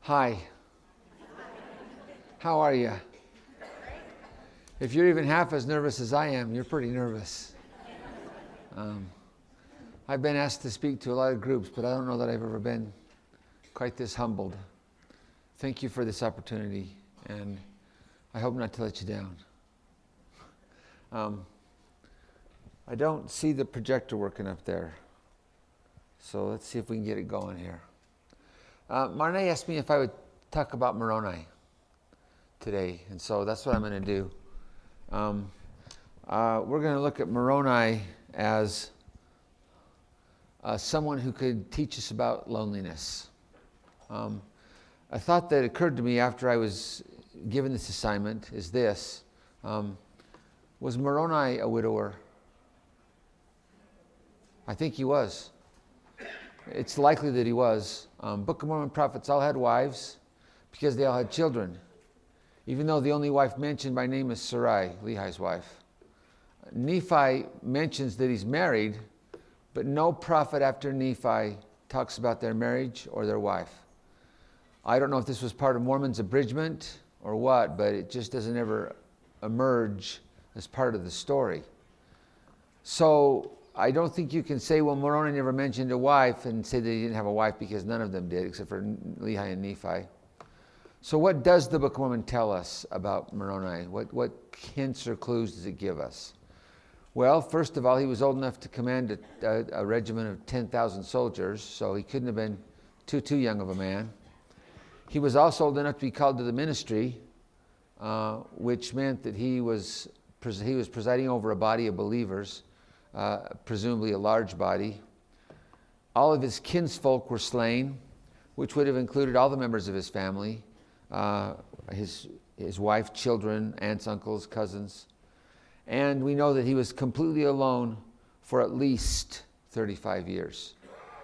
Hi. How are you? If you're even half as nervous as I am, you're pretty nervous. I've been asked to speak to a lot of groups, but I don't know that I've ever been quite this humbled. Thank you for this opportunity, and I hope not to let you down. I don't see the projector working up there, so let's see if we can get it going here. Marne asked me if I would talk about Moroni today, and so that's what I'm going to do. We're going to look at Moroni as someone who could teach us about loneliness. A thought that occurred to me after I was given this assignment is this. Was Moroni a widower? I think he was. It's likely that he was. Book of Mormon prophets all had wives because they all had children, even though the only wife mentioned by name is Sarai, Lehi's wife. Nephi mentions that he's married, but no prophet after Nephi talks about their marriage or their wife. I don't know if this was part of Mormon's abridgment or what, but it just doesn't ever emerge as part of the story. So I don't think you can say, well, Moroni never mentioned a wife and say that he didn't have a wife, because none of them did, except for Lehi and Nephi. So what does the Book of Mormon tell us about Moroni? What hints or clues does it give us? Well, first of all, he was old enough to command a regiment of 10,000 soldiers, so he couldn't have been too young of a man. He was also old enough to be called to the ministry, which meant that he was presiding over a body of believers, presumably a large body. All of his kinsfolk were slain, which would have included all the members of his family, his wife, children, aunts, uncles, cousins. And we know that he was completely alone for at least 35 years.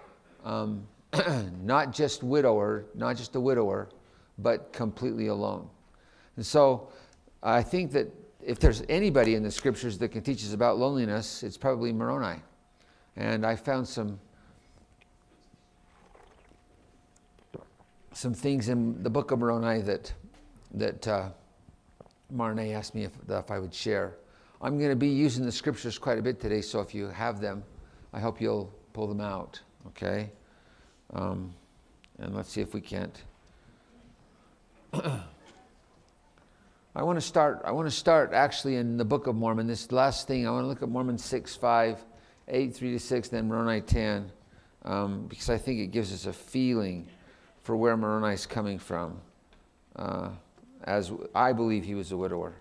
Not just a widower, but completely alone. And so I think that if there's anybody in the scriptures that can teach us about loneliness, it's probably Moroni. And I found some things in the book of Moroni that Marne asked me if I would share. I'm going to be using the scriptures quite a bit today, so if you have them, I hope you'll pull them out, okay? And let's see if we can't. I want to start actually in the Book of Mormon. This last thing, I want to look at Mormon 6:5, 8, 3-6, then Moroni 10, because I think it gives us a feeling for where Moroni is coming from, as I believe he was a widower.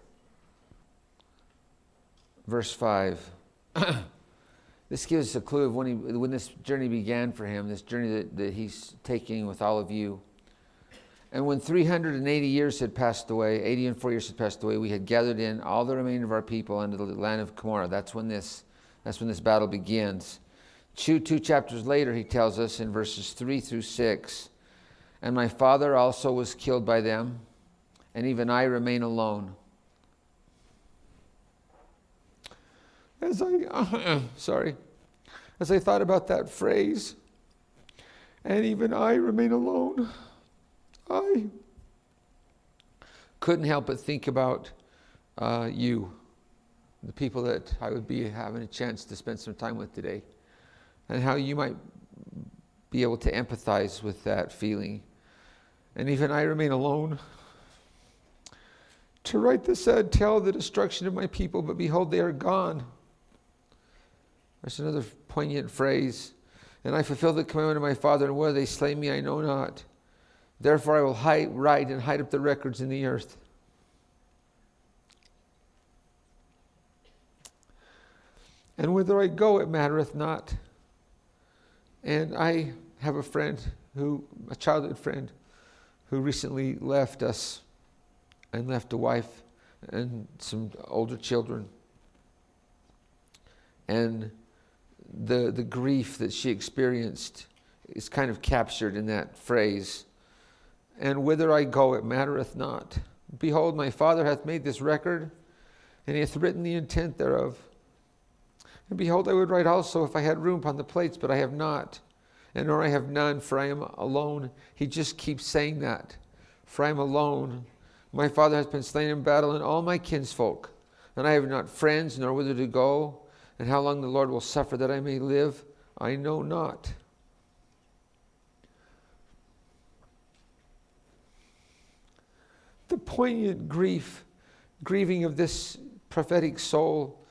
Verse 5. This gives us a clue of when this journey began for him, this journey that he's taking with all of you. And when 380 years had passed away, 80 and 4 years had passed away, we had gathered in all the remainder of our people unto the land of Cumorah. That's when this battle begins. Two chapters later, he tells us in verses 3-6, and my father also was killed by them, and even I remain alone. As I thought about that phrase, and even I remain alone, I couldn't help but think about you, the people that I would be having a chance to spend some time with today, and how you might be able to empathize with that feeling. And even I remain alone. To write the sad tale of the destruction of my people, but behold, they are gone. There's another poignant phrase. And I fulfill the commandment of my father, and whether they slay me, I know not. Therefore I will write and hide up the records in the earth. And whither I go, it mattereth not. And I have a childhood friend, who recently left us and left a wife and some older children. And the grief that she experienced is kind of captured in that phrase. And whither I go, it mattereth not. Behold, my father hath made this record, and he hath written the intent thereof. And behold, I would write also if I had room upon the plates, but I have not. and nor I have none, for I am alone. He just keeps saying that. For I am alone. My father has been slain in battle, and all my kinsfolk. And I have not friends, nor whither to go. And how long the Lord will suffer that I may live, I know not. The poignant grieving of this prophetic soul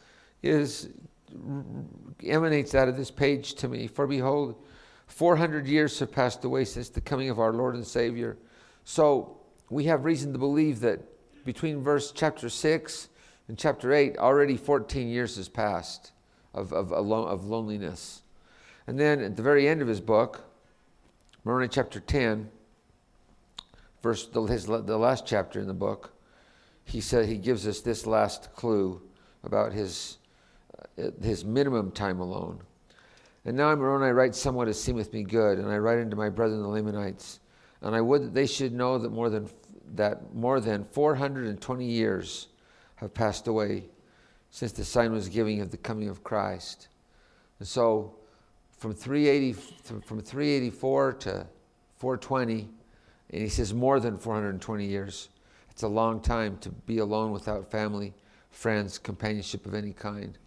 emanates out of this page to me. For behold, 400 years have passed away since the coming of our Lord and Savior. So we have reason to believe that between chapter 6 and chapter 8, already 14 years has passed of loneliness. And then at the very end of his book, Moroni chapter 10, the last chapter in the book, he gives us this last clue about his minimum time alone. And now, Moroni, writes somewhat as seemeth me good, and I write unto my brethren the Lamanites, and I would that they should know that more than 420 years have passed away since the sign was given of the coming of Christ. And so, from 384 to 420, and he says more than 420 years. It's a long time to be alone without family, friends, companionship of any kind.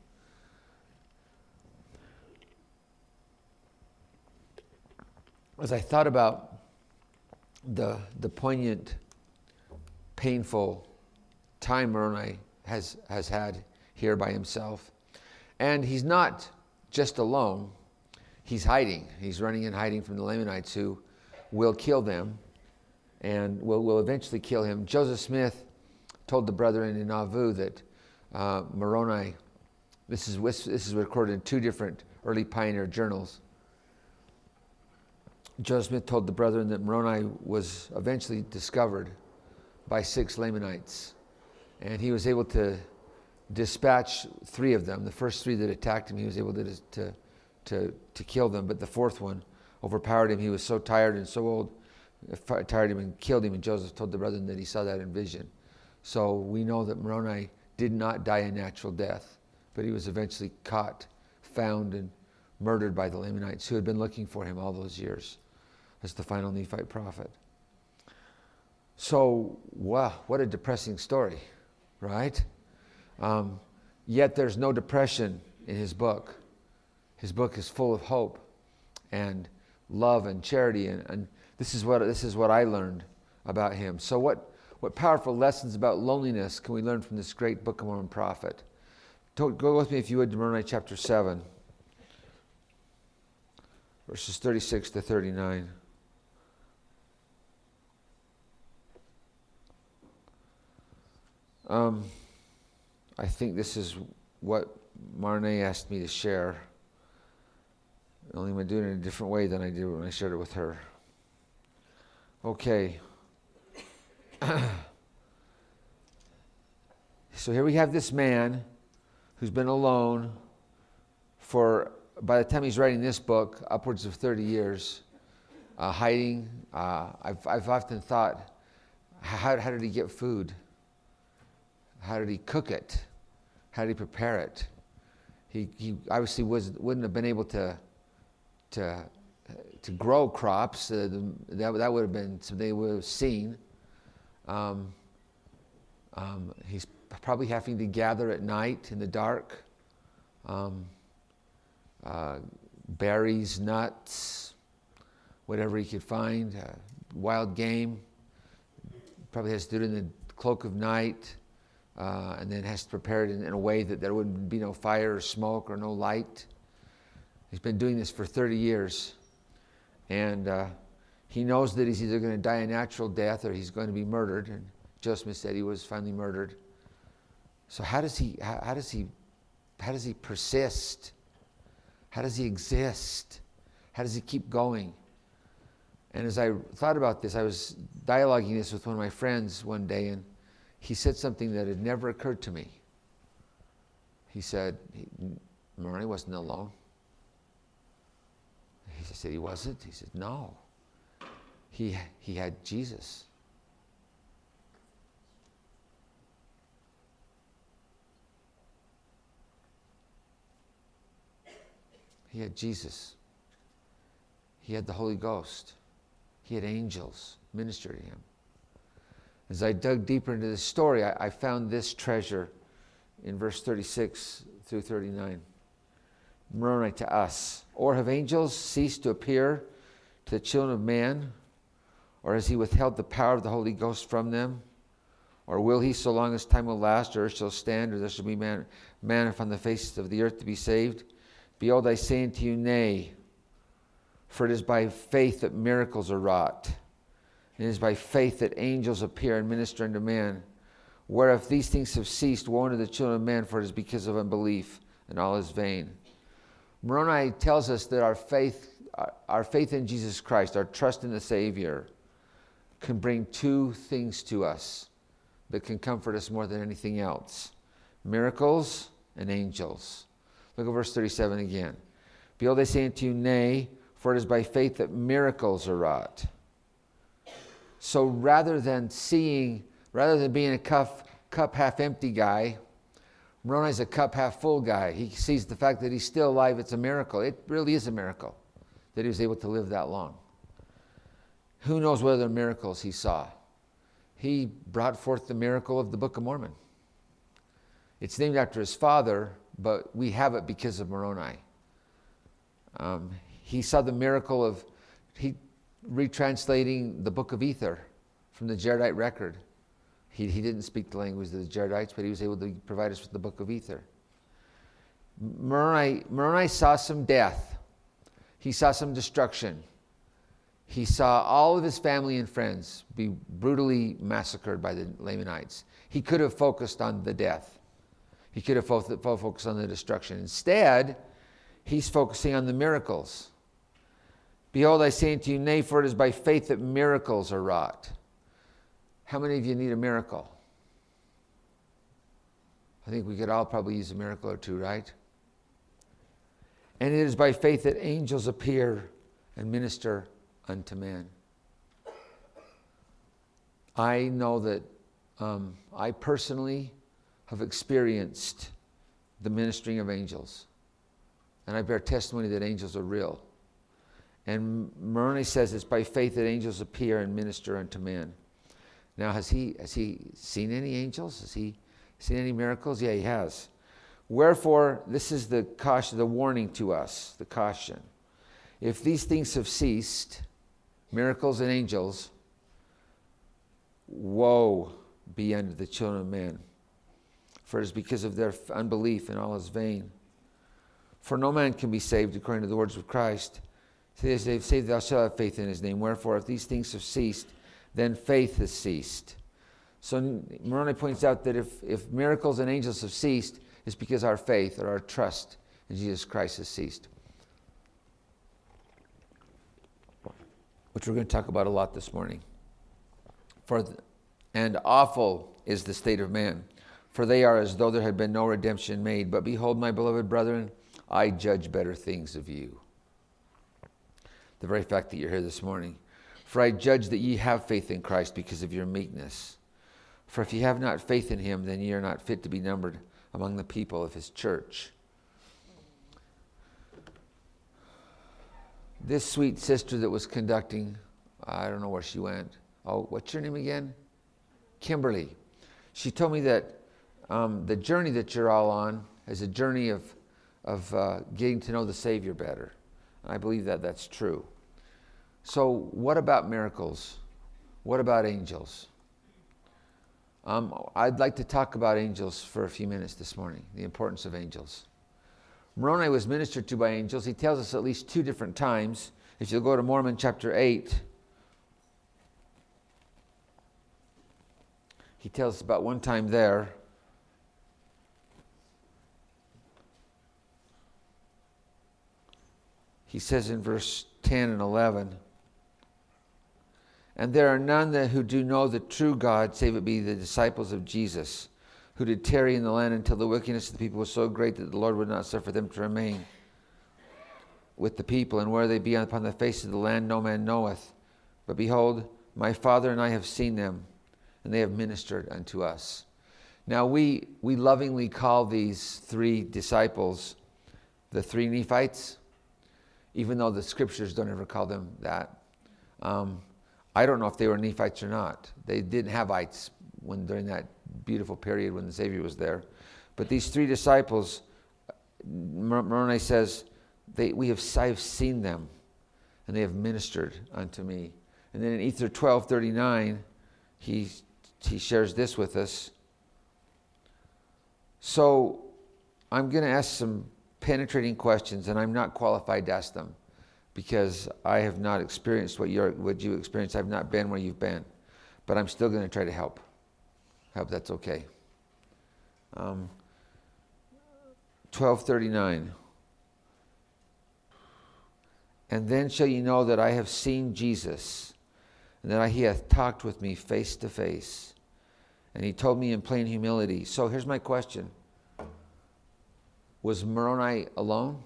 As I thought about the poignant, painful time Moroni has had here by himself, and he's not just alone, he's hiding. He's running and hiding from the Lamanites who will kill them and will eventually kill him. Joseph Smith told the brethren in Nauvoo that Moroni, this is recorded in 2 different early pioneer journals. Joseph Smith told the brethren that Moroni was eventually discovered by 6 Lamanites, and he was able to dispatch 3 of them. The first 3 that attacked him, he was able to kill them, but the 4th one overpowered him. He was so tired and so old, tired him and killed him, and Joseph told the brethren that he saw that in vision. So we know that Moroni did not die a natural death, but he was eventually caught, found, and murdered by the Lamanites who had been looking for him all those years as the final Nephite prophet. So, wow, what a depressing story, right? Yet there's no depression in his book. His book is full of hope and love and charity, and this is what I learned about him. So what powerful lessons about loneliness can we learn from this great Book of Mormon prophet? Go with me, if you would, to Moroni chapter 7, verses 36 to 39. I think this is what Marne asked me to share. Only I'm doing it in a different way than I did when I shared it with her. Okay. So here we have this man who's been alone for, by the time he's writing this book, upwards of 30 years, hiding. I've often thought, how did he get food? How did he cook it? How did he prepare it? He obviously wouldn't have been able to grow crops. That would have been something they would have seen. He's probably having to gather at night in the dark. Berries, nuts, whatever he could find, wild game. Probably has to do it in the cloak of night, and then has to prepare it in a way that there wouldn't be no fire or smoke or no light. He's been doing this for 30 years, and he knows that he's either going to die a natural death or he's going to be murdered. And Joseph said he was finally murdered. So how does he persist? How does he exist? How does he keep going? And as I thought about this, I was dialoguing this with one of my friends one day, and he said something that had never occurred to me. He said, Moroni wasn't alone. He said, he wasn't? He said, no. He had Jesus. He had Jesus. He had the Holy Ghost. He had angels minister to him. As I dug deeper into this story, I found this treasure in verse 36 through 39. Moroni to us. Or have angels ceased to appear to the children of man? Or has he withheld the power of the Holy Ghost from them? Or will he, so long as time will last, or earth shall stand, or there shall be man upon the face of the earth to be saved? Behold, I say unto you, nay. For it is by faith that miracles are wrought. And it is by faith that angels appear and minister unto man. Where if these things have ceased, woe unto the children of man, for it is because of unbelief, and all is vain. Moroni tells us that our faith in Jesus Christ, our trust in the Savior, can bring two things to us that can comfort us more than anything else. Miracles and angels. Look at verse 37 again. Behold, I say unto you, nay, for it is by faith that miracles are wrought. So rather than being a cup half empty guy, Moroni's a cup half full guy. He sees the fact that he's still alive. It's a miracle. It really is a miracle that he was able to live that long. Who knows what other miracles he saw? He brought forth the miracle of the Book of Mormon. It's named after his father, but we have it because of Moroni. He saw the miracle of retranslating the Book of Ether from the Jaredite record. He didn't speak the language of the Jaredites, but he was able to provide us with the Book of Ether. Moroni saw some death. He saw some destruction. He saw all of his family and friends be brutally massacred by the Lamanites. He could have focused on the death. He could have focused on the destruction. Instead, he's focusing on the miracles. Behold, I say unto you, nay, for it is by faith that miracles are wrought. How many of you need a miracle? I think we could all probably use a miracle or two, right? And it is by faith that angels appear and minister unto man. I know that I personally have experienced the ministering of angels. And I bear testimony that angels are real. And Moroni says it's by faith that angels appear and minister unto man. Now, has he seen any angels? Has he seen any miracles? Yeah, he has. Wherefore, this is the caution, the warning to us, the caution. If these things have ceased, miracles and angels, woe be unto the children of men. For it is because of their unbelief, and all is vain. For no man can be saved according to the words of Christ. They've saved, thou shalt have faith in his name. Wherefore, if these things have ceased, then faith has ceased. So Moroni points out that if miracles and angels have ceased, it's because our faith or our trust in Jesus Christ has ceased. Which we're going to talk about a lot this morning. And awful is the state of man, for they are as though there had been no redemption made. But behold, my beloved brethren, I judge better things of you. The very fact that you're here this morning. For I judge that ye have faith in Christ because of your meekness. For if ye have not faith in him, then ye are not fit to be numbered among the people of his church. This sweet sister that was conducting, I don't know where she went. Oh, what's your name again? Kimberly. She told me that the journey that you're all on is a journey of getting to know the Savior better. And I believe that that's true. So what about miracles? What about angels? I'd like to talk about angels for a few minutes this morning, the importance of angels. Moroni was ministered to by angels. He tells us at least two different times. If you'll go to Mormon chapter 8, he tells us about one time there. He says in verse 10 and 11, and there are none who do know the true God, save it be the disciples of Jesus, who did tarry in the land until the wickedness of the people was so great that the Lord would not suffer them to remain with the people. And where they be upon the face of the land, no man knoweth. But behold, my Father and I have seen them, and they have ministered unto us. Now we lovingly call these three disciples the three Nephites. even though the scriptures don't ever call them that. I don't know if they were Nephites or not. They didn't have ites during that beautiful period when the Savior was there. But these three disciples, Moroni says, I have seen them, and they have ministered unto me. And then in Ether 12:39, he shares this with us. So I'm going to ask some penetrating questions, and I'm not qualified to ask them because I have not experienced what you experienced. I've not been where you've been, but I'm still going to try to help. I hope that's okay. 12:39. And then shall ye know that I have seen Jesus, and that he hath talked with me face to face. And he told me in plain humility. So here's my question. Was Moroni alone?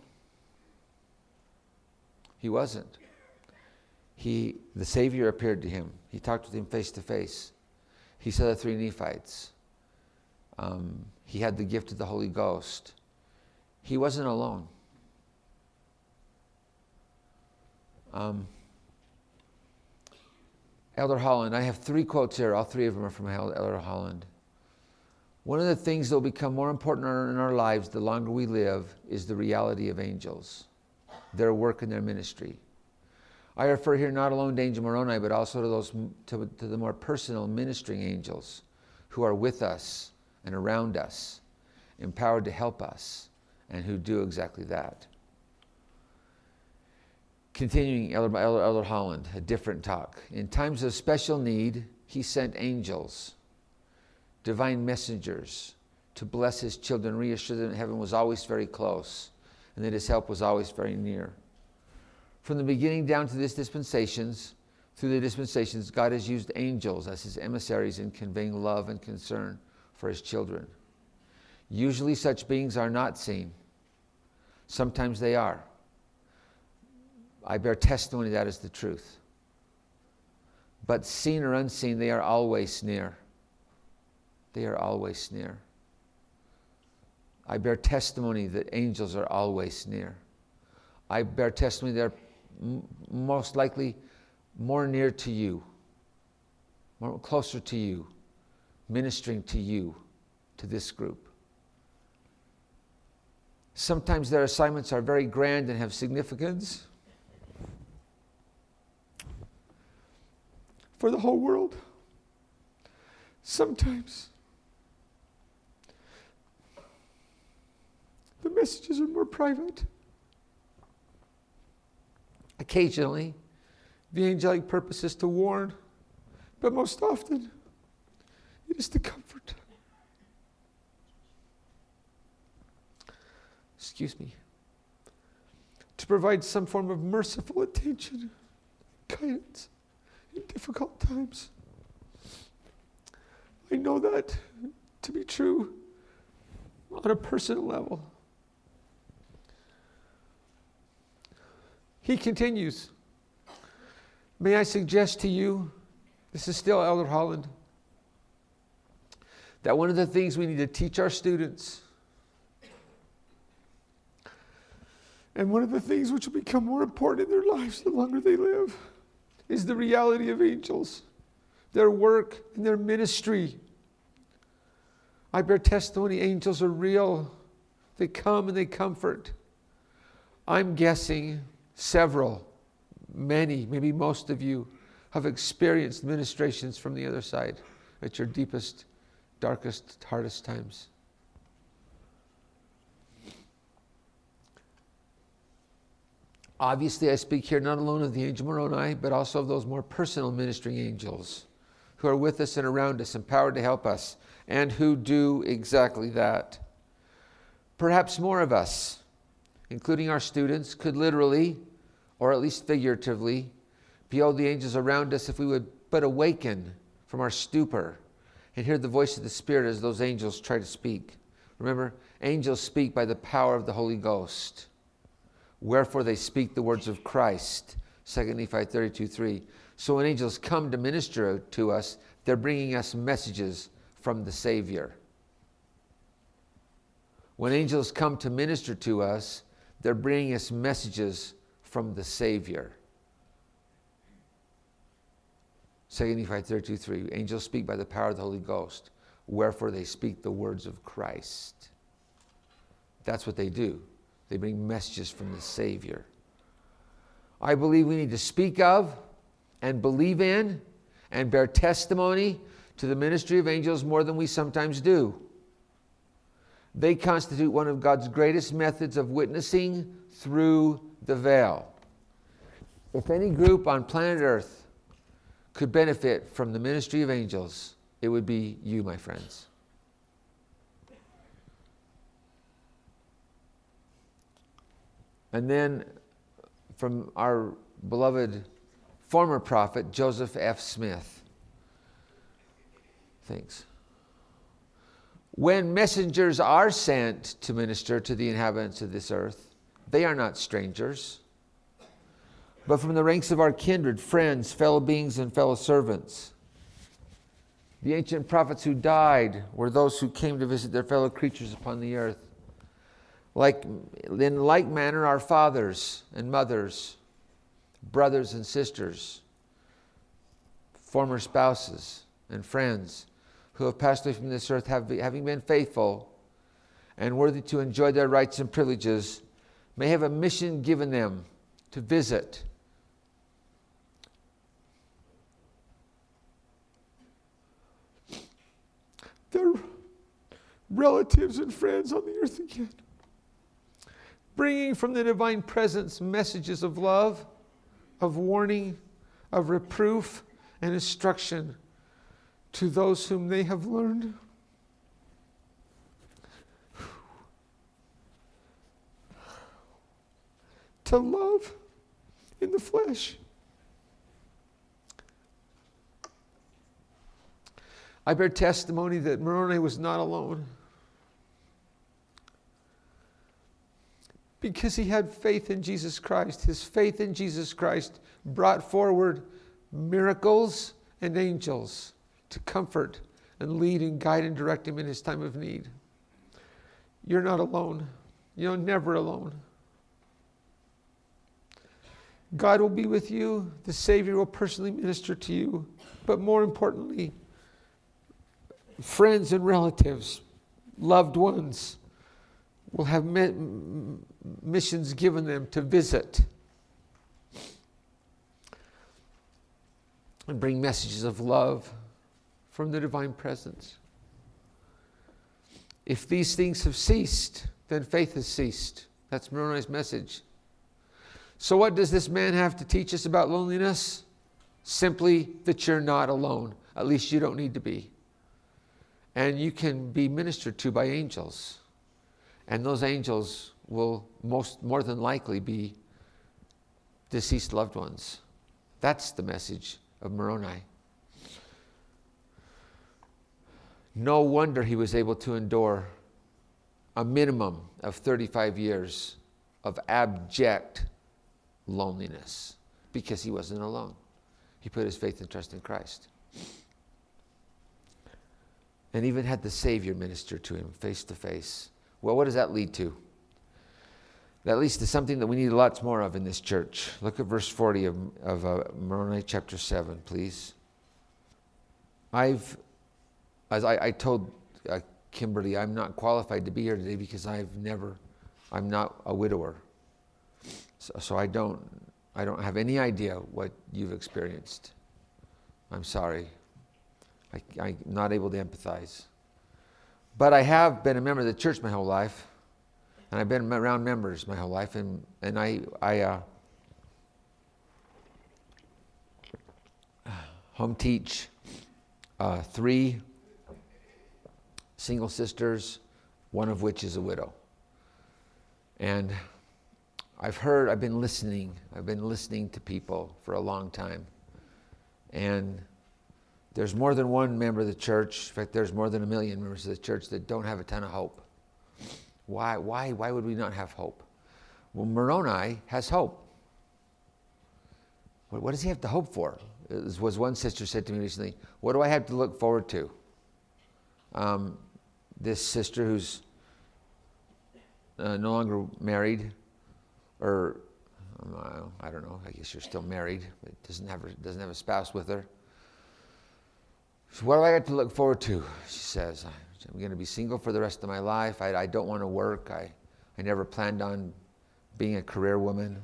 He wasn't. The Savior appeared to him. He talked with him face to face. He saw the three Nephites. He had the gift of the Holy Ghost. He wasn't alone. Elder Holland, I have 3 quotes here. All 3 of them are from Elder Holland. One of the things that will become more important in our lives the longer we live is the reality of angels, their work and their ministry. I refer here not alone to Angel Moroni, but also to the more personal ministering angels who are with us and around us, empowered to help us, and who do exactly that. Continuing, Elder Holland, a different talk. In times of special need, he sent angels, divine messengers, to bless his children, reassure them that heaven was always very close, and that his help was always very near. From the beginning down to through the dispensations, God has used angels as his emissaries in conveying love and concern for his children. Usually such beings are not seen. Sometimes they are. I bear testimony that is the truth. But seen or unseen, they are always near. They are always near. I bear testimony that angels are always near. I bear testimony they're most likely more near to you, more closer to you, ministering to you, to this group. Sometimes their assignments are very grand and have significance for the whole world. Sometimes the messages are more private. Occasionally, the angelic purpose is to warn, but most often, it is to comfort. Excuse me. To provide some form of merciful attention, guidance in difficult times. I know that to be true on a personal level. He continues, may I suggest to you, this is still Elder Holland, that one of the things we need to teach our students, and one of the things which will become more important in their lives the longer they live, is the reality of angels, their work and their ministry. I bear testimony, angels are real. They come and they comfort. I'm guessing several, many, maybe most of you have experienced ministrations from the other side at your deepest, darkest, hardest times. Obviously, I speak here not alone of the angel Moroni, but also of those more personal ministering angels who are with us and around us, empowered to help us, and who do exactly that. Perhaps more of us, including our students, could literally, or at least figuratively, behold the angels around us if we would but awaken from our stupor and hear the voice of the Spirit as those angels try to speak. Remember, angels speak by the power of the Holy Ghost. Wherefore they speak the words of Christ, 2 Nephi 32:3. So when angels come to minister to us, they're bringing us messages from the Savior. When angels come to minister to us, they're bringing us messages from the Savior. 2 Nephi 32:3. Angels speak by the power of the Holy Ghost. Wherefore they speak the words of Christ. That's what they do. They bring messages from the Savior. I believe we need to speak of and believe in and bear testimony to the ministry of angels more than we sometimes do. They constitute one of God's greatest methods of witnessing through the veil. If any group on planet Earth could benefit from the ministry of angels, it would be you, my friends. And then from our beloved former prophet, Joseph F. Smith. Thanks. When messengers are sent to minister to the inhabitants of this earth, they are not strangers, but from the ranks of our kindred, friends, fellow beings, and fellow servants. The ancient prophets who died were those who came to visit their fellow creatures upon the earth. In like manner, our fathers and mothers, brothers and sisters, former spouses and friends who have passed away from this earth, having been faithful and worthy to enjoy their rights and privileges, may have a mission given them to visit their relatives and friends on the earth again, bringing from the divine presence messages of love, of warning, of reproof and instruction to those whom they have learned. To love in the flesh. I bear testimony that Moroni was not alone, because he had faith in Jesus Christ. His faith in Jesus Christ brought forward miracles and angels to comfort and lead and guide and direct him in his time of need. You're not alone. You're never alone. God will be with you. The Savior will personally minister to you. But more importantly, friends and relatives, loved ones, will have missions given them to visit and bring messages of love from the divine presence. If these things have ceased, then faith has ceased. That's Moroni's message. So what does this man have to teach us about loneliness? Simply that you're not alone. At least you don't need to be. And you can be ministered to by angels. And those angels will more than likely be deceased loved ones. That's the message of Moroni. No wonder he was able to endure a minimum of 35 years of abject loneliness, because he wasn't alone. He put his faith and trust in Christ. And even had the Savior minister to him face to face. Well, what does that lead to? That leads to something that we need lots more of in this church. Look at verse 40 of Moroni chapter 7, please. As I told Kimberly, I'm not qualified to be here today because I'm not a widower. So I don't have any idea what you've experienced. I'm sorry. I'm not able to empathize. But I have been a member of the church my whole life. And I've been around members my whole life. And I home teach 3 single sisters, one of which is a widow. And I've been listening to people for a long time. And there's more than one member of the church. In fact, there's more than 1 million members of the church that don't have a ton of hope. Why would we not have hope? Well, Moroni has hope. What does he have to hope for? As was one sister said to me recently, what do I have to look forward to? This sister who's no longer married, or I don't know. I guess you're still married, but doesn't have a spouse with her. So what do I got to look forward to? She says, I'm going to be single for the rest of my life. I don't want to work. I never planned on being a career woman.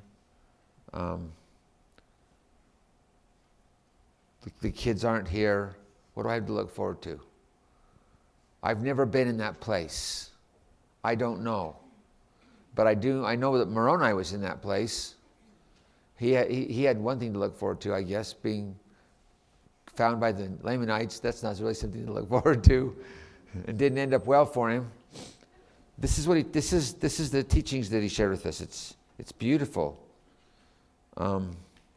The kids aren't here. What do I have to look forward to? I've never been in that place. I don't know. But I know that Moroni was in that place. He had one thing to look forward to, I guess, being found by the Lamanites. That's not really something to look forward to. It didn't end up well for him. This is the teachings that he shared with us. It's beautiful. And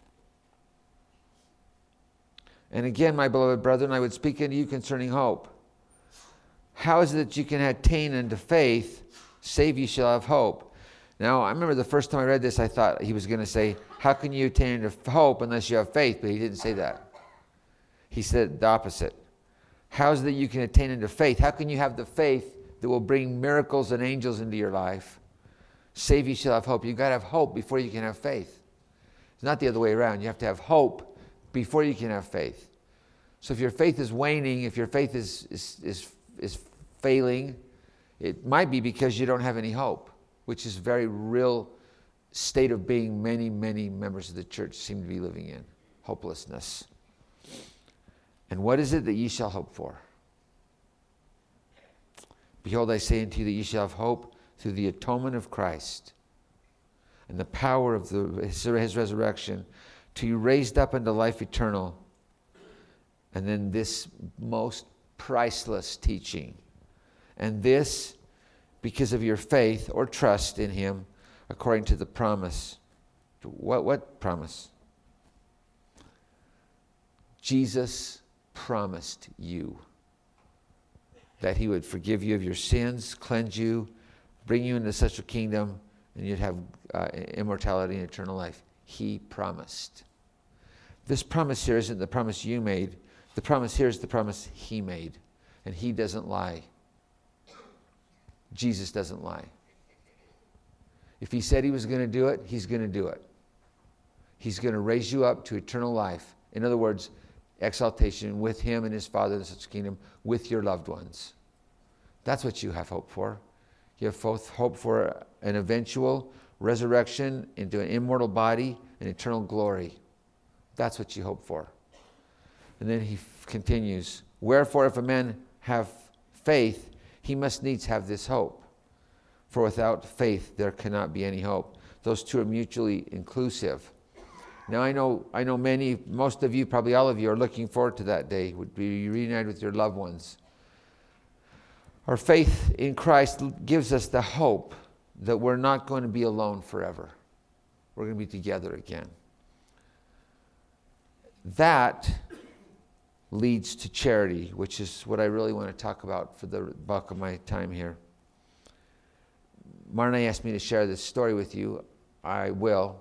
again, my beloved brethren, I would speak unto you concerning hope. How is it that you can attain unto faith, save ye shall have hope? Now, I remember the first time I read this, I thought he was going to say, how can you attain unto hope unless you have faith? But he didn't say that. He said the opposite. How is it that you can attain unto faith? How can you have the faith that will bring miracles and angels into your life? Save ye shall have hope. You've got to have hope before you can have faith. It's not the other way around. You have to have hope before you can have faith. So if your faith is waning, if your faith is failing, it might be because you don't have any hope, which is a very real state of being many, many members of the church seem to be living in. Hopelessness. And what is it that ye shall hope for? Behold, I say unto you that ye shall have hope through the atonement of Christ and the power of his resurrection, to you raised up unto life eternal. And then this most priceless teaching. And this because of your faith or trust in him according to the promise. What promise? Jesus promised you that he would forgive you of your sins, cleanse you, bring you into such a kingdom, and you'd have immortality and eternal life. He promised. This promise here isn't the promise you made. The promise here is the promise he made. And he doesn't lie. Jesus doesn't lie. If he said he was going to do it, he's going to do it. He's going to raise you up to eternal life. In other words, exaltation with him and his Father in such a kingdom, with your loved ones. That's what you have hope for. You have both hope for an eventual resurrection into an immortal body and eternal glory. That's what you hope for. And then he continues, wherefore if a man have faith, he must needs have this hope. For without faith there cannot be any hope. Those two are mutually inclusive. Now I know most of you, probably all of you, are looking forward to that day, would be reunited with your loved ones. Our faith in Christ gives us the hope that we're not going to be alone forever. We're going to be together again. That leads to charity, which is what I really want to talk about for the bulk of my time here. Marna asked me to share this story with you. I will.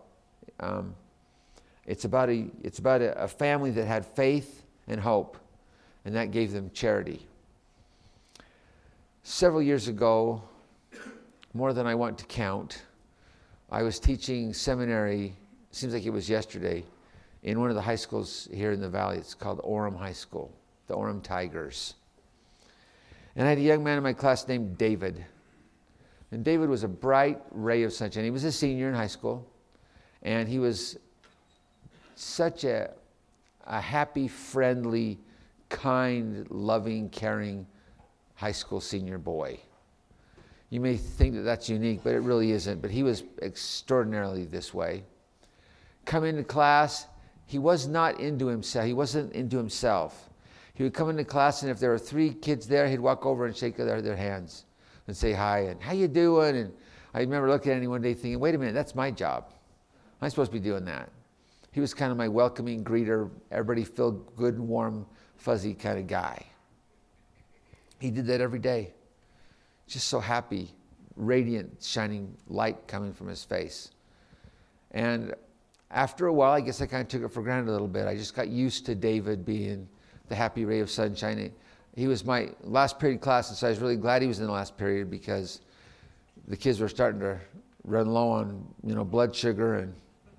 It's about a family that had faith and hope, and that gave them charity. Several years ago, more than I want to count, I was teaching seminary, seems like it was yesterday, in one of the high schools here in the valley. It's called Orem High School, the Orem Tigers. And I had a young man in my class named David. And David was a bright ray of sunshine. He was a senior in high school, and he was such a happy, friendly, kind, loving, caring high school senior boy. You may think that that's unique, but it really isn't. But he was extraordinarily this way. Come into class, he was not into himself. He wasn't into himself. He would come into class, and if there were 3 kids there, he'd walk over and shake their hands and say hi, and how you doing? And I remember looking at him one day thinking, wait a minute, that's my job. I'm supposed to be doing that. He was kind of my welcoming greeter, everybody feel good and warm, fuzzy kind of guy. He did that every day. Just so happy, radiant, shining light coming from his face. And after a while, I guess I kind of took it for granted a little bit. I just got used to David being the happy ray of sunshine. He was my last period class, and so I was really glad he was in the last period because the kids were starting to run low on, blood sugar, and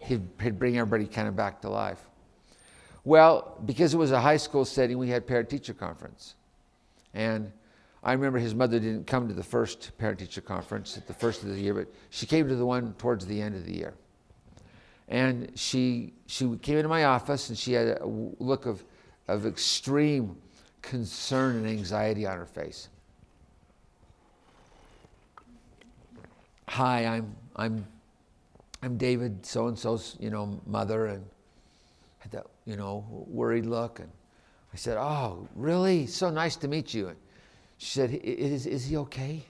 he'd bring everybody kind of back to life. Well, because it was a high school setting, we had parent-teacher conference. And I remember his mother didn't come to the first parent-teacher conference at the first of the year, but she came to the one towards the end of the year. And she came into my office, and she had a look of extreme concern and anxiety on her face. Hi, I'm David, so-and-so's, mother, and had that, worried look. And I said, "Oh, really? So nice to meet you." And she said, is he okay?"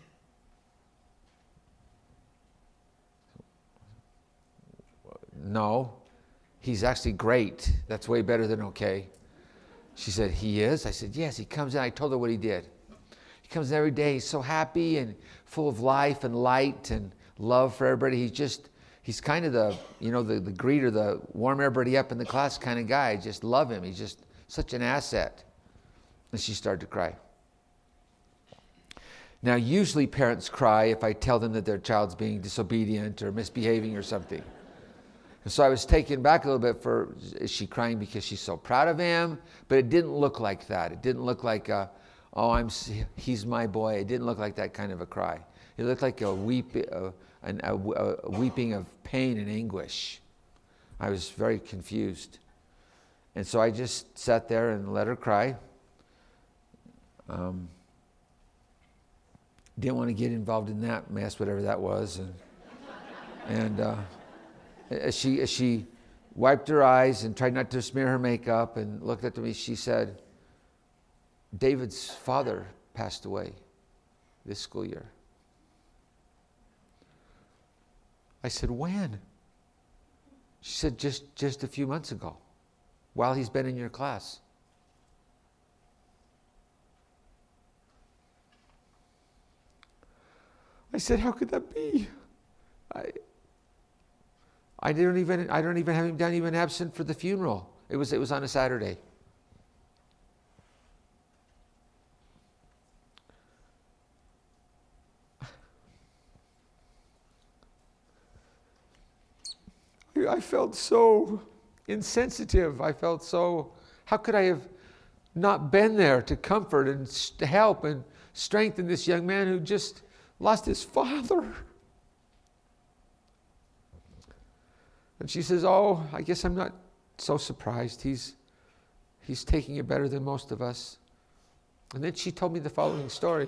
"No, he's actually great. That's way better than okay." She said, "He is?" I said, "Yes, he comes in." I told her what he did. He comes in every day. He's so happy and full of life and light and love for everybody. He's kind of the greeter, the warm everybody up in the class kind of guy. I just love him. He's just such an asset. And she started to cry. Now, usually parents cry if I tell them that their child's being disobedient or misbehaving or something. And so I was taken back a little bit is she crying because she's so proud of him? But it didn't look like that. It didn't look like, he's my boy. It didn't look like that kind of a cry. It looked like a weeping of pain and anguish. I was very confused. And so I just sat there and let her cry. Didn't want to get involved in that mess, whatever that was. And as she wiped her eyes and tried not to smear her makeup and looked up to me, she said, "David's father passed away this school year." I said, "When?" She said, just a few months ago, while he's been in your class. I said, "How could that be? I don't even have him down even absent for the funeral. It was on a Saturday." I felt so insensitive. I felt so, how could I have not been there to comfort and to help and strengthen this young man who just lost his father? And she says, "Oh, I guess I'm not so surprised. He's taking it better than most of us." And then she told me the following story.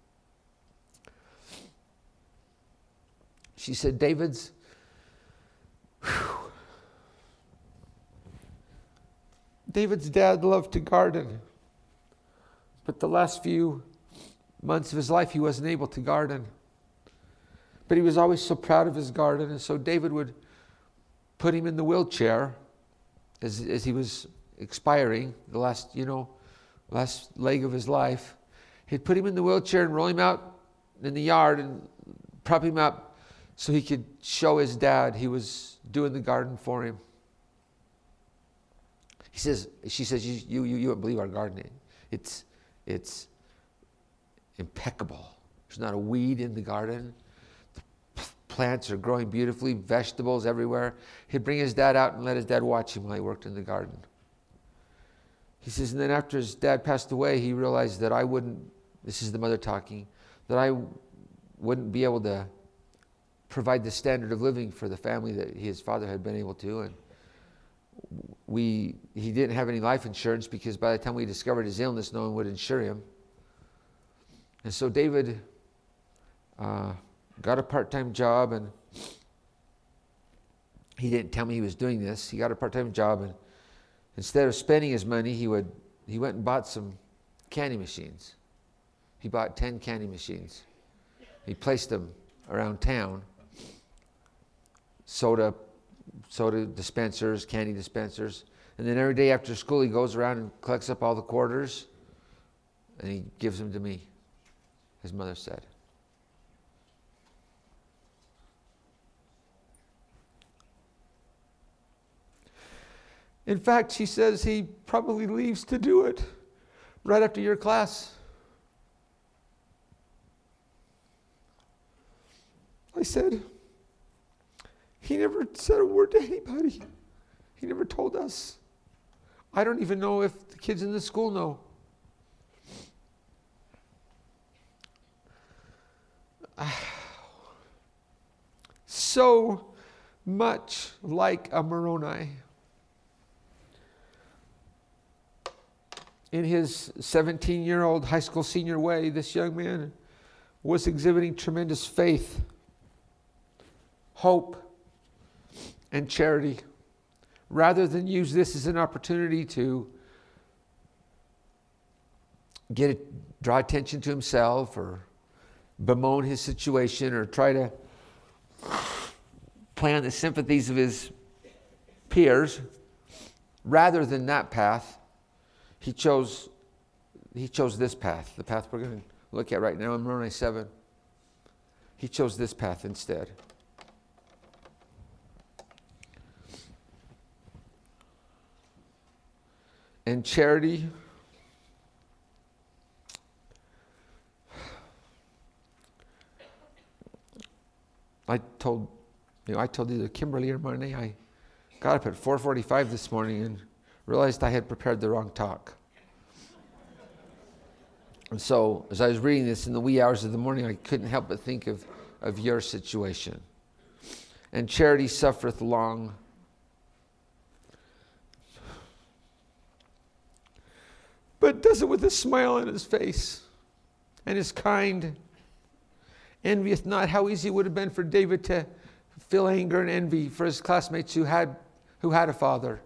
She said, David's dad loved to garden, but the last few months of his life he wasn't able to garden. But he was always so proud of his garden, and so David would put him in the wheelchair as he was expiring, the last leg of his life. He'd put him in the wheelchair and roll him out in the yard and prop him up so he could show his dad he was doing the garden for him. She says, you wouldn't believe our garden. It's impeccable. There's not a weed in the garden. The plants are growing beautifully, vegetables everywhere. He'd bring his dad out and let his dad watch him while he worked in the garden. He says, and then after his dad passed away, he realized that I wouldn't, this is the mother talking, that I wouldn't be able to provide the standard of living for the family that his father had been able to. And he didn't have any life insurance because by the time we discovered his illness, no one would insure him. And so David got a part-time job, and he didn't tell me he was doing this. He got a part-time job, and instead of spending his money, he went and bought some candy machines. He bought 10 candy machines. He placed them around town. Soda dispensers, candy dispensers. And then every day after school, he goes around and collects up all the quarters, and he gives them to me, his mother said. In fact, she says he probably leaves to do it right after your class. I said, He never said a word to anybody. He never told us. I don't even know if the kids in the school know. So much like a Moroni. In his 17-year-old high school senior way, this young man was exhibiting tremendous faith, hope, and charity, rather than use this as an opportunity to draw attention to himself or bemoan his situation or try to play on the sympathies of his peers. Rather than that path, he chose this path, the path we're going to look at right now in Moroni 7. He chose this path instead. And charity, I told either Kimberly or Marnie, I got up at 4:45 this morning and realized I had prepared the wrong talk. And so, as I was reading this in the wee hours of the morning, I couldn't help but think of your situation. And charity suffereth long. But does it with a smile on his face, and is kind. Envieth not. How easy it would have been for David to feel anger and envy for his classmates who had a father.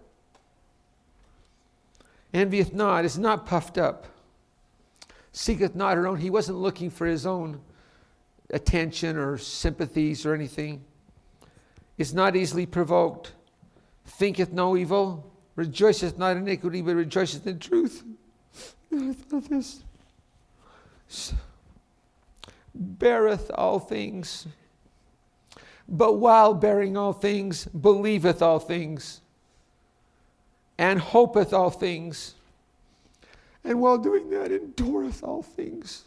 Envieth not, is not puffed up. Seeketh not her own. He wasn't looking for his own attention or sympathies or anything. Is not easily provoked. Thinketh no evil. Rejoiceth not in iniquity, but rejoiceth in truth. I thought this. Beareth all things. But while bearing all things, believeth all things. And hopeth all things. And while doing that, endureth all things.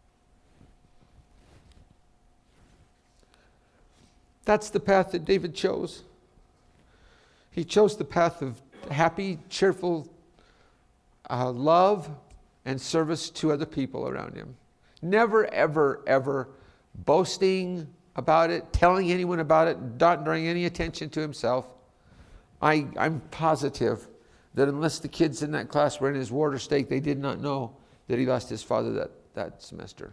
That's the path that David chose. He chose the path of happy, cheerful love and service to other people around him. Never, ever, ever boasting about it, telling anyone about it, not drawing any attention to himself. I'm positive that unless the kids in that class were in his ward or stake, they did not know that he lost his father that semester.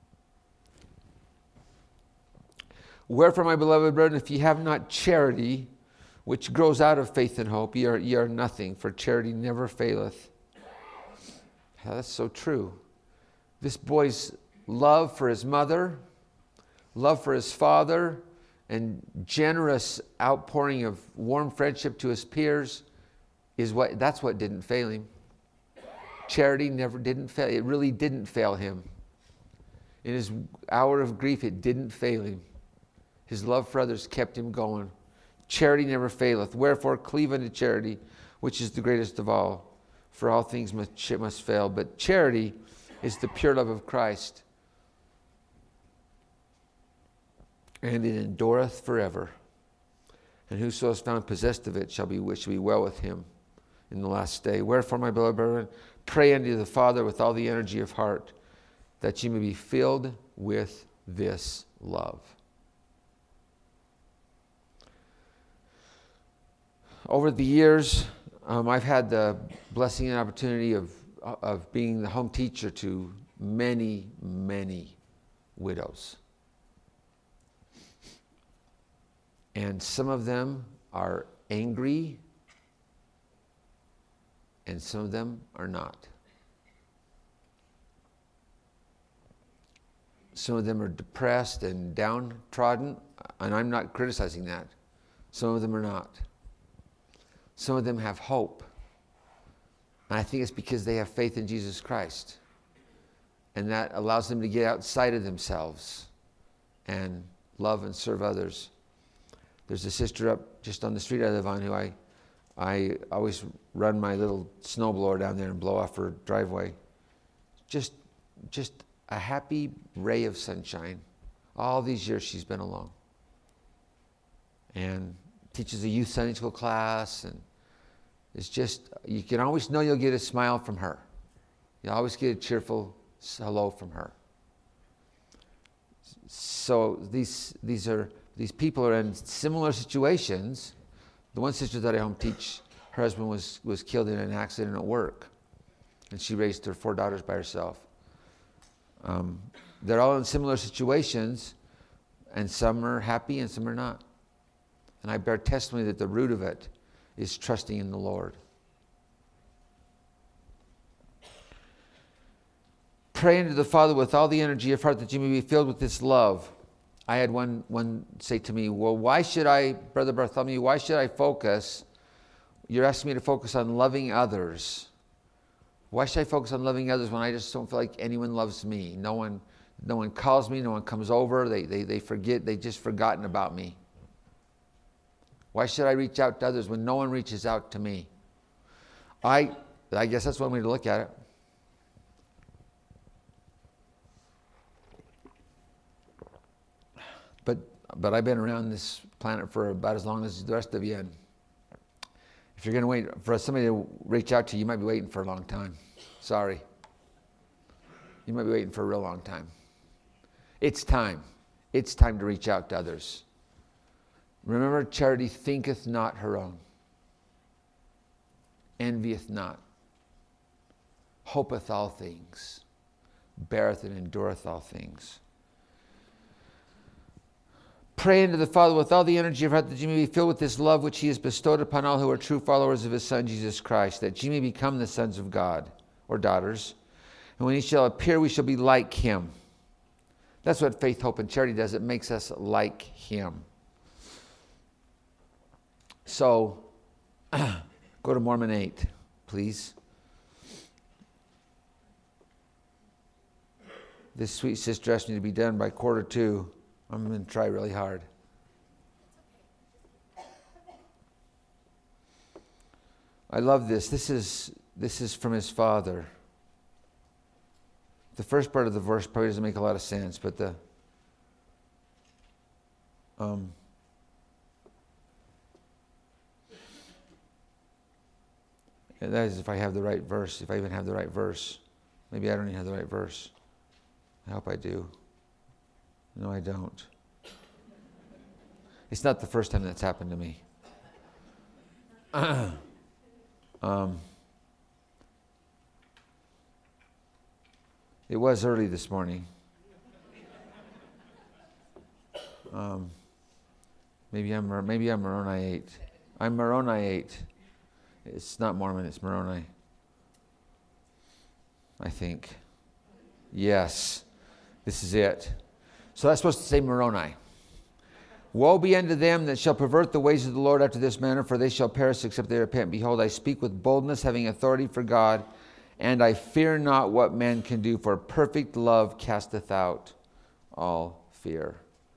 Wherefore, my beloved brethren, if ye have not charity, which grows out of faith and hope, ye are nothing, for charity never faileth. Yeah, that's so true. This boy's love for his mother, love for his father, and generous outpouring of warm friendship to his peers that's what didn't fail him. Charity never didn't fail. It really didn't fail him. In his hour of grief, it didn't fail him. His love for others kept him going. Charity never faileth. Wherefore cleave unto charity, which is the greatest of all. For all things must fail. But charity is the pure love of Christ. And it endureth forever. And whoso is found possessed of it shall be well with him in the last day. Wherefore, my beloved brethren, pray unto the Father with all the energy of heart, that ye may be filled with this love. Over the years, I've had the blessing and opportunity of being the home teacher to many, many widows. And some of them are angry, and some of them are not. Some of them are depressed and downtrodden, and I'm not criticizing that. Some of them are not. Some of them have hope. And I think it's because they have faith in Jesus Christ. And that allows them to get outside of themselves and love and serve others. There's a sister up just on the street I live on who I always run my little snowblower down there and blow off her driveway. Just a happy ray of sunshine. All these years she's been alone. and teaches a youth Sunday school class, and it's just, you can always know you'll get a smile from her. You always get a cheerful hello from her. So these people are in similar situations. The one sister that I home teach, her husband was killed in an accident at work, and she raised her 4 daughters by herself. They're all in similar situations, and some are happy and some are not. And I bear testimony that the root of it is trusting in the Lord. Pray unto the Father with all the energy of heart that you may be filled with this love. I had one say to me, well, why should I, Brother Bartholomew, why should I focus? You're asking me to focus on loving others. Why should I focus on loving others when I just don't feel like anyone loves me? No one calls me, no one comes over, they forget, they just forgotten about me. Why should I reach out to others when no one reaches out to me? I guess that's one way to look at it. But I've been around this planet for about as long as the rest of you. And if you're going to wait for somebody to reach out to you, you might be waiting for a long time. Sorry. You might be waiting for a real long time. It's time. It's time to reach out to others. Remember, charity thinketh not her own, envieth not, hopeth all things, beareth and endureth all things. Pray unto the Father with all the energy of heart that you may be filled with this love which he has bestowed upon all who are true followers of his Son, Jesus Christ, that ye may become the sons of God, or daughters. And when he shall appear, we shall be like him. That's what faith, hope, and charity does. It makes us like him. So, go to Mormon 8, please. This sweet sister asked me to be done by 1:45. I'm going to try really hard. I love this. This is from his father. The first part of the verse probably doesn't make a lot of sense, but that is if I have the right verse, if I even have the right verse. Maybe I don't even have the right verse. I hope I do. No, I don't. It's not the first time that's happened to me. It was early this morning. Maybe I'm Moroni 8. I'm Moroni 8. It's not Mormon, it's Moroni. I think. Yes, this is it. So that's supposed to say Moroni. Woe be unto them that shall pervert the ways of the Lord after this manner, for they shall perish except they repent. Behold, I speak with boldness, having authority for God, and I fear not what man can do, for perfect love casteth out all fear.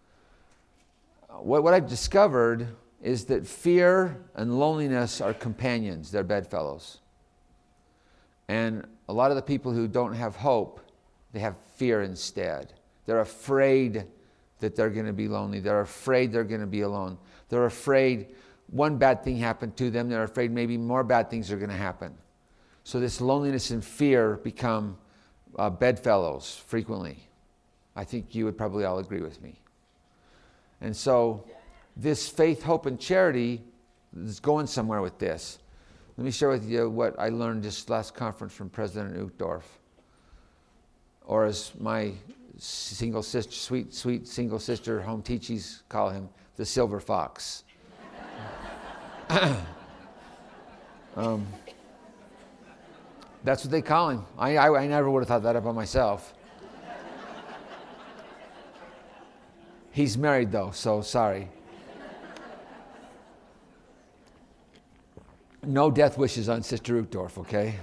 What I've discovered is that fear and loneliness are companions. They're bedfellows. And a lot of the people who don't have hope, they have fear instead. They're afraid that they're going to be lonely. They're afraid they're going to be alone. They're afraid one bad thing happened to them. They're afraid maybe more bad things are going to happen. So this loneliness and fear become bedfellows frequently. I think you would probably all agree with me. And so this faith, hope, and charity is going somewhere with this. Let me share with you what I learned this last conference from President Uchtdorf. Or as my single sister, sweet single sister home teachies call him, the silver fox. That's what they call him. I never would have thought that about myself. He's married though, so sorry. No death wishes on Sister Uchtdorf, okay?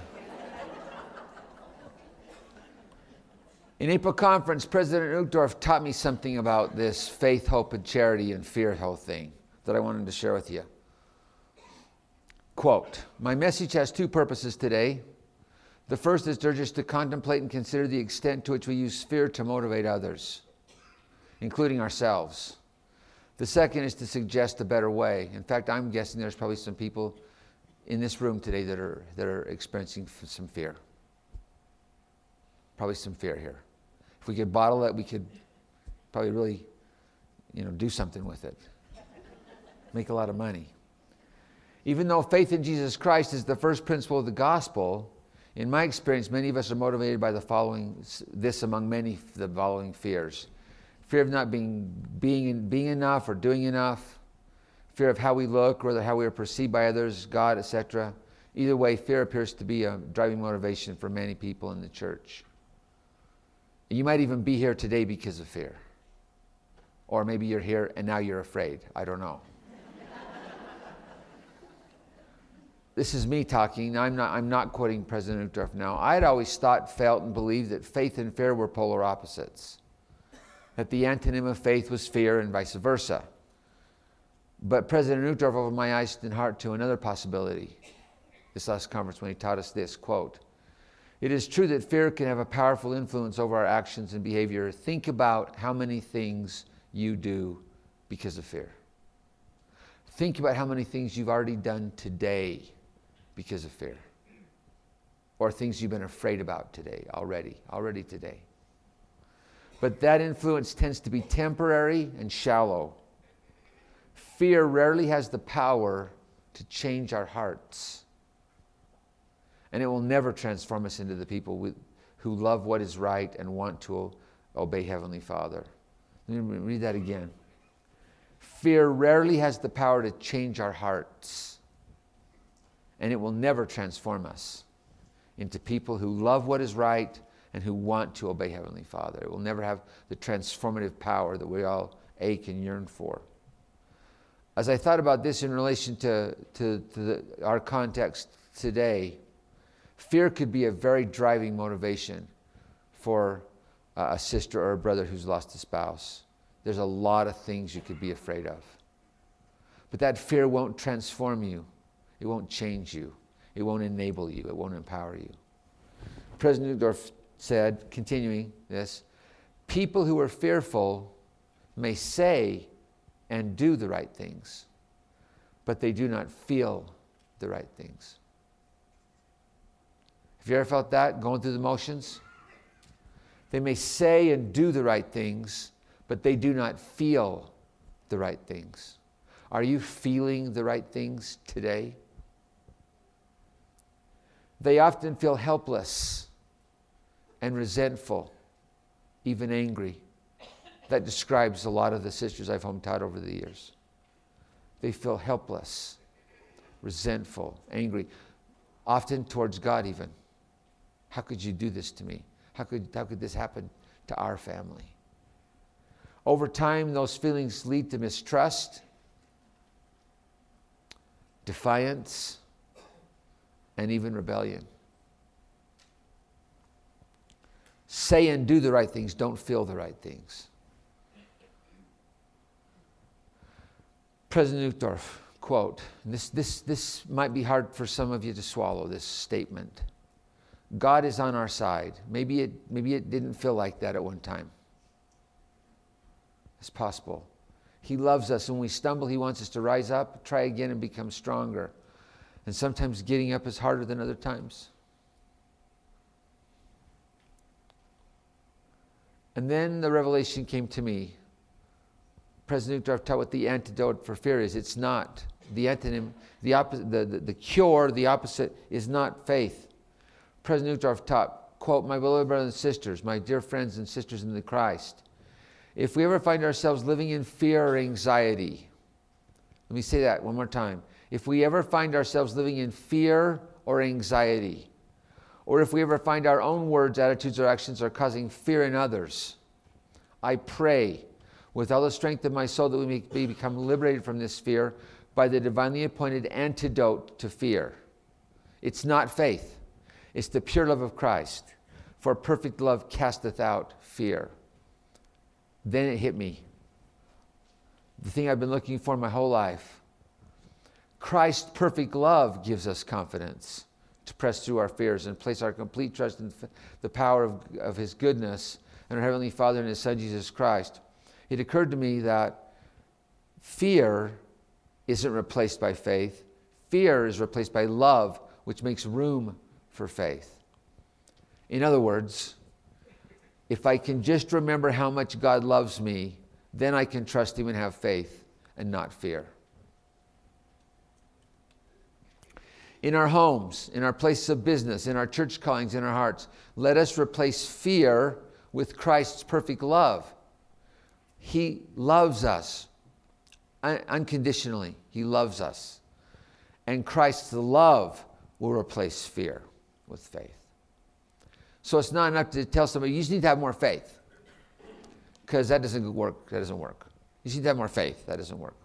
In April conference, President Uchtdorf taught me something about this faith, hope, and charity and fear whole thing that I wanted to share with you. Quote, my message has two purposes today. The first is to urge us to contemplate and consider the extent to which we use fear to motivate others, including ourselves. The second is to suggest a better way. In fact, I'm guessing there's probably some people in this room today that are experiencing some fear. Probably some fear here. If we could bottle it, we could probably really, do something with it. Make a lot of money. Even though faith in Jesus Christ is the first principle of the gospel, in my experience, many of us are motivated by the following fears. Fear of not being enough or doing enough. Fear of how we look, or how we are perceived by others, God, etc. Either way, fear appears to be a driving motivation for many people in the church. You might even be here today because of fear. Or maybe you're here and now you're afraid. I don't know. This is me talking. I'm not quoting President Uchtdorf now. I had always thought, felt, and believed that faith and fear were polar opposites. That the antonym of faith was fear and vice versa. But President Uchtdorf opened my eyes and heart to another possibility this last conference when he taught us this, quote, "It is true that fear can have a powerful influence over our actions and behavior. Think about how many things you do because of fear. Think about how many things you've already done today because of fear. Or things you've been afraid about today, already today. But that influence tends to be temporary and shallow. Fear rarely has the power to change our hearts. And it will never transform us into the people who love what is right and want to obey Heavenly Father." Let me read that again. Fear rarely has the power to change our hearts. And it will never transform us into people who love what is right and who want to obey Heavenly Father. It will never have the transformative power that we all ache and yearn for. As I thought about this in relation to our context today, fear could be a very driving motivation for a sister or a brother who's lost a spouse. There's a lot of things you could be afraid of. But that fear won't transform you. It won't change you. It won't enable you. It won't empower you. President Uchtdorf said, continuing this, "People who are fearful may say and do the right things, but they do not feel the right things." Have you ever felt that, going through the motions? They may say and do the right things, but they do not feel the right things. Are you feeling the right things today? They often feel helpless and resentful, even angry. That describes a lot of the sisters I've home taught over the years. They feel helpless, resentful, angry, often towards God even. How could you do this to me? How could this happen to our family? Over time, those feelings lead to mistrust, defiance, and even rebellion. Say and do the right things, don't feel the right things. President Uchtdorf, quote, this might be hard for some of you to swallow, this statement. God is on our side. Maybe it didn't feel like that at one time. It's possible. He loves us. When we stumble, He wants us to rise up, try again, and become stronger. And sometimes getting up is harder than other times. And then the revelation came to me. President Uchtdorf taught what the antidote for fear is. It's not. The antonym, the opposite, the cure, the opposite is not faith. President Uchtdorf taught, quote, "My beloved brothers and sisters, my dear friends and sisters in the Christ, if we ever find ourselves living in fear or anxiety," let me say that one more time. If we ever find ourselves living in fear or anxiety, or if we ever find our own words, attitudes, or actions are causing fear in others, I pray with all the strength of my soul that we may become liberated from this fear by the divinely appointed antidote to fear. It's not faith. It's the pure love of Christ. For perfect love casteth out fear. Then it hit me. The thing I've been looking for my whole life. Christ's perfect love gives us confidence to press through our fears and place our complete trust in the power of His goodness and our Heavenly Father and His Son, Jesus Christ. It occurred to me that fear isn't replaced by faith. Fear is replaced by love, which makes room for faith. In other words, if I can just remember how much God loves me, then I can trust him and have faith and not fear. In our homes, in our places of business, in our church callings, in our hearts, let us replace fear with Christ's perfect love. He loves us unconditionally. He loves us. And Christ's love will replace fear with faith. So it's not enough to tell somebody, you just need to have more faith. Because that doesn't work. That doesn't work. You just need to have more faith. That doesn't work.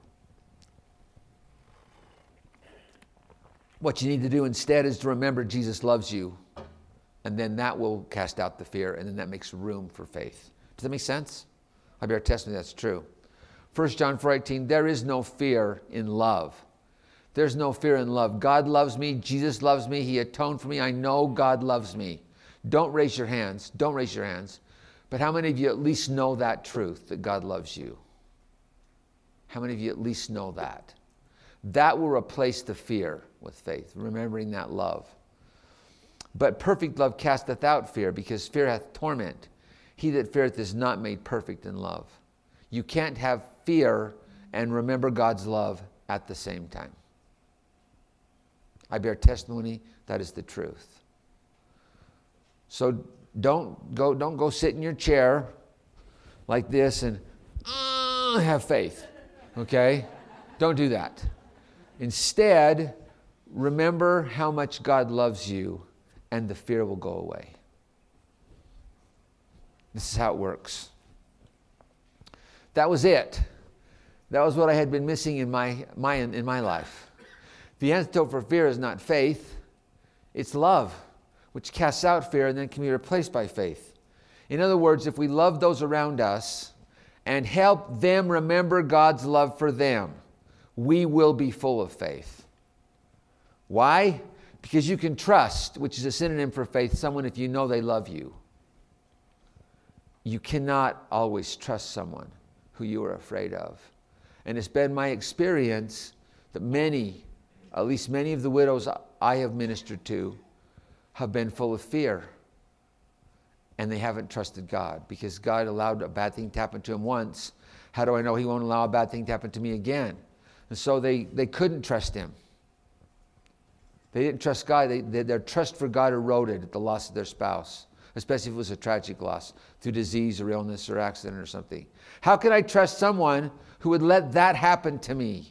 What you need to do instead is to remember Jesus loves you. And then that will cast out the fear. And then that makes room for faith. Does that make sense? I bear testimony that's true. 1 John 4:18, there is no fear in love. There's no fear in love. God loves me. Jesus loves me. He atoned for me. I know God loves me. Don't raise your hands. Don't raise your hands. But how many of you at least know that truth, that God loves you? How many of you at least know that? That will replace the fear with faith, remembering that love. But perfect love casteth out fear, because fear hath torment. He that feareth is not made perfect in love. You can't have fear and remember God's love at the same time. I bear testimony that is the truth. So don't go sit in your chair like this and have faith. Okay? Don't do that. Instead, remember how much God loves you, and the fear will go away. This is how it works. That was it. That was what I had been missing in my life. The antidote for fear is not faith, it's love, which casts out fear and then can be replaced by faith. In other words, if we love those around us and help them remember God's love for them, we will be full of faith. Why? Because you can trust, which is a synonym for faith, someone if you know they love you. You cannot always trust someone who you are afraid of. And it's been my experience that at least many of the widows I have ministered to, have been full of fear. And they haven't trusted God, because God allowed a bad thing to happen to him once. How do I know he won't allow a bad thing to happen to me again? And so they couldn't trust him. They didn't trust God. Their trust for God eroded at the loss of their spouse, especially if it was a tragic loss through disease or illness or accident or something. How can I trust someone who would let that happen to me?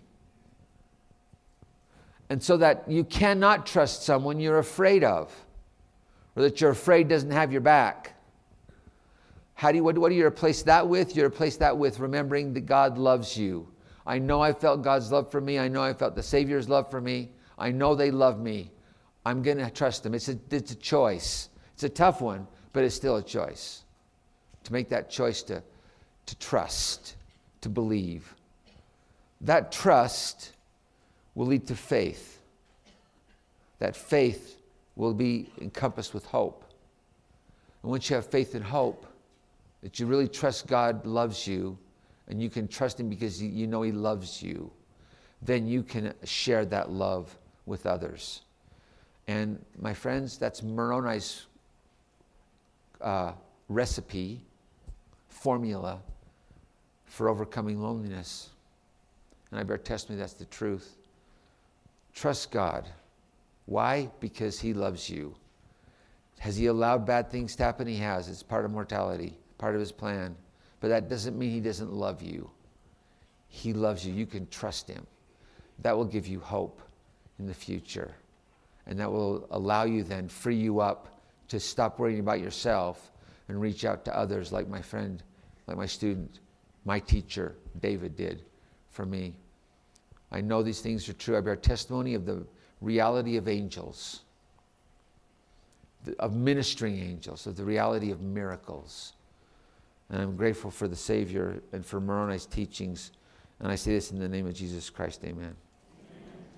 And so that you cannot trust someone you're afraid of, or that you're afraid doesn't have your back. What do you replace that with? You replace that with remembering that God loves you. I know I felt God's love for me. I know I felt the Savior's love for me. I know they love me. I'm going to trust them. It's a choice. It's a tough one, but it's still a choice. To make that choice to trust, to believe. That trust will lead to faith. That faith will be encompassed with hope. And once you have faith and hope, that you really trust God loves you, and you can trust him because you know he loves you, then you can share that love with others. And my friends, that's Moroni's recipe, formula for overcoming loneliness. And I bear testimony that's the truth. Trust God. Why? Because he loves you. Has he allowed bad things to happen? He has. It's part of mortality, part of his plan. But that doesn't mean he doesn't love you. He loves you. You can trust him. That will give you hope in the future. And that will allow you then, free you up to stop worrying about yourself and reach out to others like my friend, like my student, my teacher, David did for me. I know these things are true. I bear testimony of the reality of angels, of ministering angels, of the reality of miracles. And I'm grateful for the Savior and for Moroni's teachings. And I say this in the name of Jesus Christ, amen.